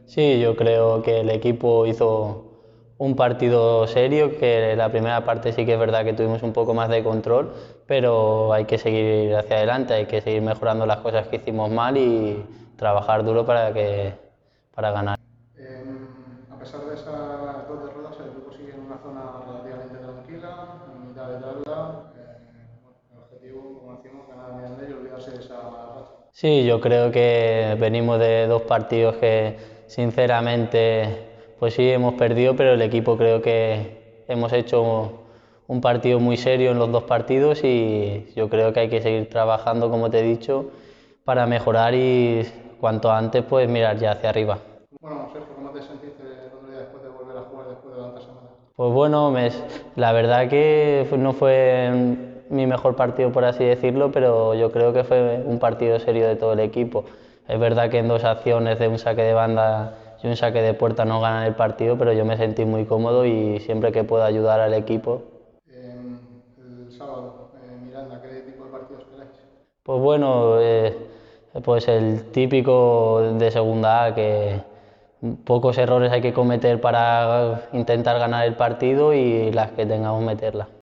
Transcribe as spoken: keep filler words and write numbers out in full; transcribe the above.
Sí, yo creo que el equipo hizo un partido serio, que la primera parte sí que es verdad que tuvimos un poco más de control, pero hay que seguir hacia adelante, hay que seguir mejorando las cosas que hicimos mal y trabajar duro para que, para ganar. Eh, a pesar de esas dos derrotas, el equipo sigue en una zona relativamente tranquila, en mitad de tabla. Eh, bueno, el objetivo, como decimos, ganar el Mirandés y olvidarse de esa racha. Sí, yo creo que venimos de dos partidos que sinceramente pues sí hemos perdido, pero el equipo creo que hemos hecho un partido muy serio en los dos partidos y yo creo que hay que seguir trabajando, como te he dicho, para mejorar y cuanto antes pues mirar ya hacia arriba. Bueno, Sergio, ¿cómo te sentiste el otro día después de volver a jugar después de tantas semanas? Pues bueno, me- la verdad que no fue mi mejor partido, por así decirlo, pero yo creo que fue un partido serio de todo el equipo. Es verdad que en dos acciones de un saque de banda y un saque de puerta no ganan el partido, pero yo me sentí muy cómodo y siempre que puedo ayudar al equipo. Eh, el sábado, eh, Miranda, ¿qué tipo de partido esperáis? Pues bueno, eh, pues el típico de segunda A, que pocos errores hay que cometer para intentar ganar el partido y las que tengamos meterla.